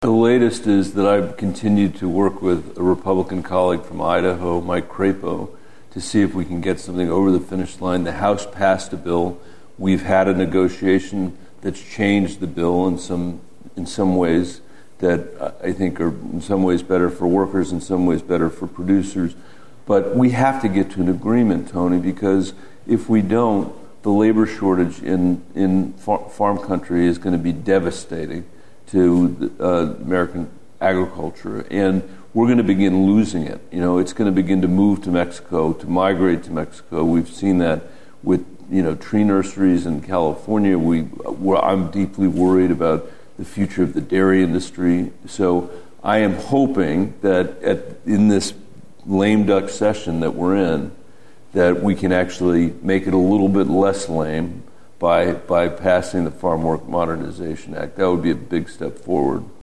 The latest is that I've continued to work with a Republican colleague from Idaho, Mike Crapo, to see if we can get something over the finish line. The House passed a bill. We've had a negotiation that's changed the bill in some ways that I think are in some ways better for workers, in some ways better for producers. But we have to get to an agreement, Tony, because if we don't, the labor shortage in farm country is going to be devastating to American agriculture, and we're going to begin losing it. It's going to begin to move to Mexico, to migrate to Mexico. We've seen that with tree nurseries in California. I'm deeply worried about the future of the dairy industry. So I am hoping that in this lame duck session that we're in, that we can actually make it a little bit less lame by passing the Farm Work Modernization Act. That would be a big step forward.